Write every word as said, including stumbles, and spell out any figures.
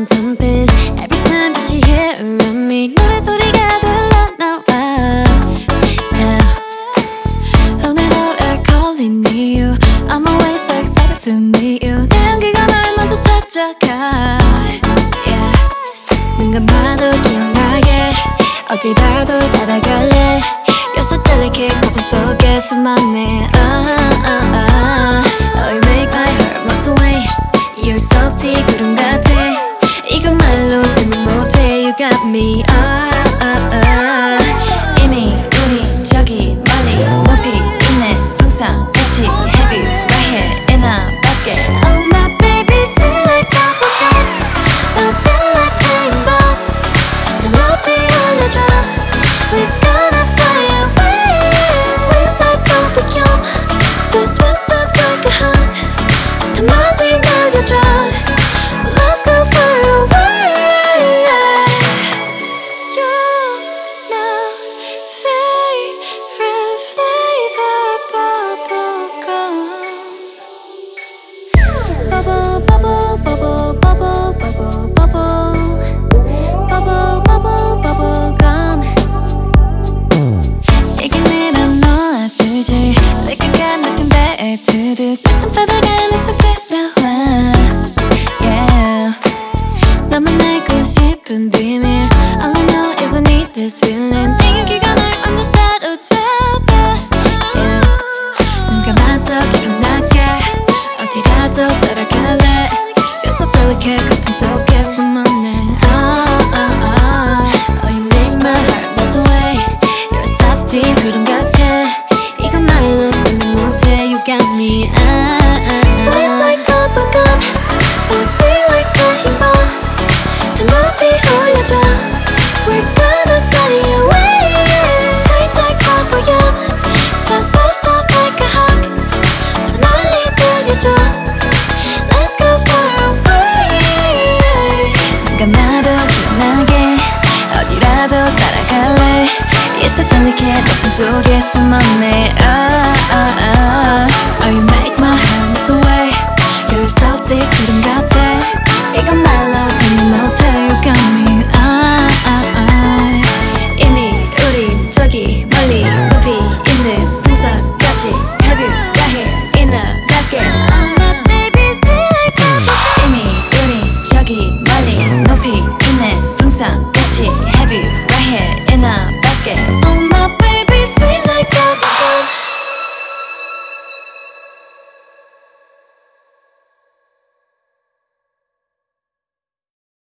heart pumping every time that you hear around me. 노래 소리가 들려 나와. Yeah. 오늘 노래 calling you. I'm always so excited to meet you. 내 향기가 널 먼저 찾아가. Yeah. 눈 감아도 기억나게 어디라도 따라갈래. You're so delicate 고금 속에 숨었네. ah, ah, ah. Oh, you make my heart melt away. You're softy 구름 같아. 이건 말로 설명 못해. You got me. ah, ah, ah. 이미 우리 저기 멀리 높이 있네. 항상 같이 have you right here in a basket. Oh my baby, sing like bubblegum. Now sing like rainbow. 내 높이 올려줘. We're gonna fly away. Sweet like bubblegum. So sweet, soft like a hug. 더 많이 날려줘. Let's go far away. You know, favorite flavor bubblegum. Bubble, bubble, bubble, bubble, bubble, bubble. Bubble, bubble, bubble gum. 이게 내랑 놓아주지. Like I got nothing better to do. 내 손바닥 안에 쏙 들어와. Yeah. 너만 알고 싶은 비밀. All I know is I need this feeling. 내 열기가 널 완전 사로잡아. Yeah. 눈 감아도 기억나게 어디라도 따라갈래. You're so delicate 거품 속에 숨었네. ah, ah, ah. Oh, you make my heart melt away. You're softy 구름 같아. 이건 말로 설명 못해. You got me. ah, ah, ah. Sweet like bubblegum. Oh, sweet like rainbow. 더 높이 올려줘. We're gonna fly away. Sweet like bubblegum. So, so, soft like a hug. 더 멀리 들려줘. Let's go far away. 눈 감아도 기억나게 어디라도 따라갈래. You're so delicate 거품 속에 숨었네.